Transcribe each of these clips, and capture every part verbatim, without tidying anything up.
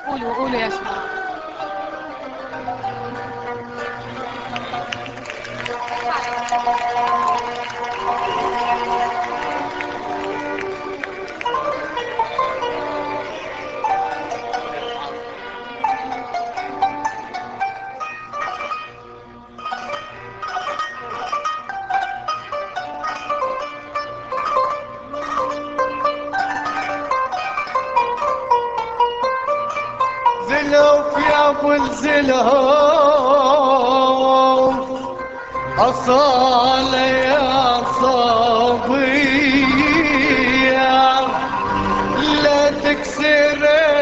قولوا قولوا يا شباب. زلوف يا ابو الزلوف أصالة يا صبية لا تكسر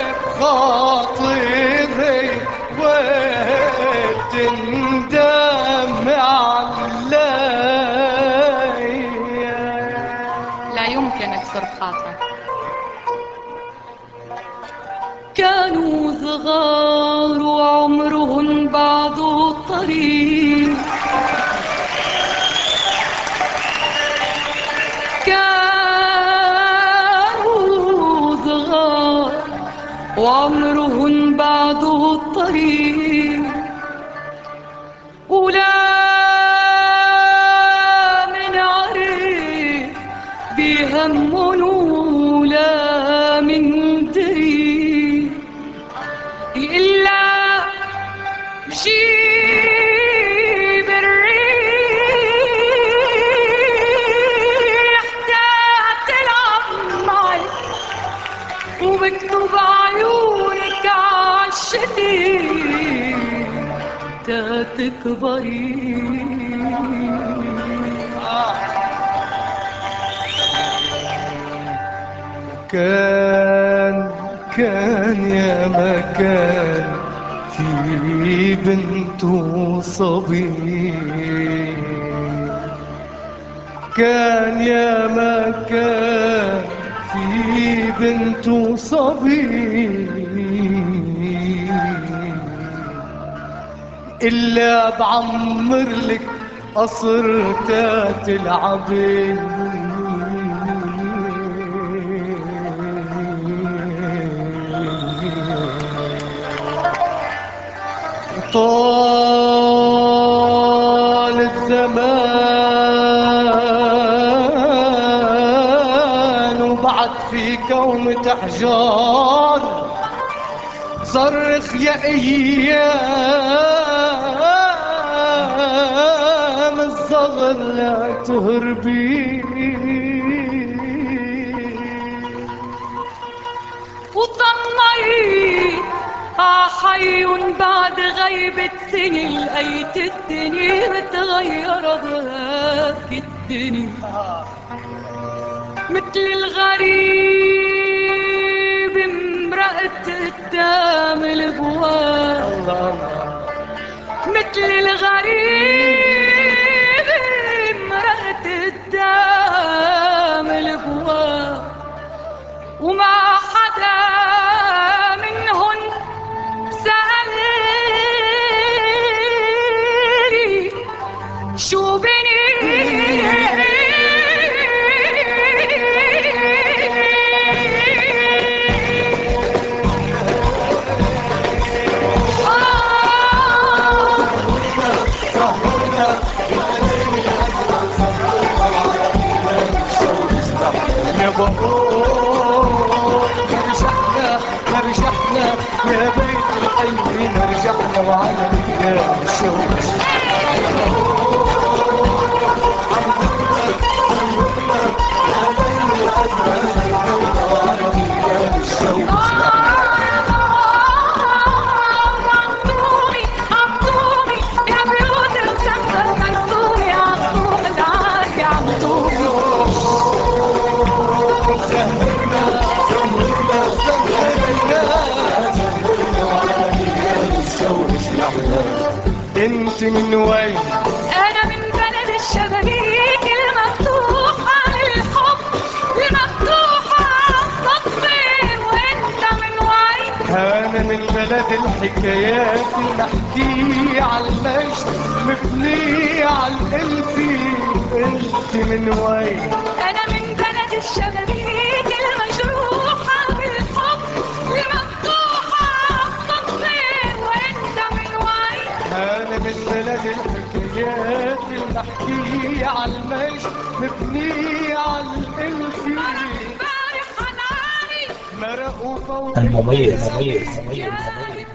بخاطري وتندم علي. لا يمكن اكسر خاطرك. كانوا صغار وعمرهم بعض الطريق، كانوا صغار وعمرهم بعض الطريق، ولا من عرف بيهمن ولا من دري إلا جيب الريح تلعب معي وبكتب عيونك عالشتي تكبري. كان كان يا مكان في بنت صبي، كان يا مكان في بنت صبي إلا بعمر لك قصر تلعبي. طال الزمان وبعد في كومة أحجار صرخ يا أيام الصغر لا تهربي. وطمري حي بعد غيبة سنين لقيت الدنيا متغيرة بهاك الدنيا مثل الغريب امرأة قدام الابواب، مثل الغريب امرأة قدام الابواب وما حدا منهن سألني شو بني يا بابا رجعنا رجعنا يا بيت الحي رجعنا وعلى الكلام الشوش. انت من وين؟ انا من بلد الشبابيك المفتوحة للحب المفتوحة الصدفة. وانت من وين؟ انا من بلد الحكايات نحكي على المجد مبني على القلبي. انت من وين؟ انا من بلد الشبابيك المجروحة بالحب المفتوحة الحكايات اللي احكي على المجد مبني على الالفي بارق على العالي مرقوا فوق المميز المميز المميز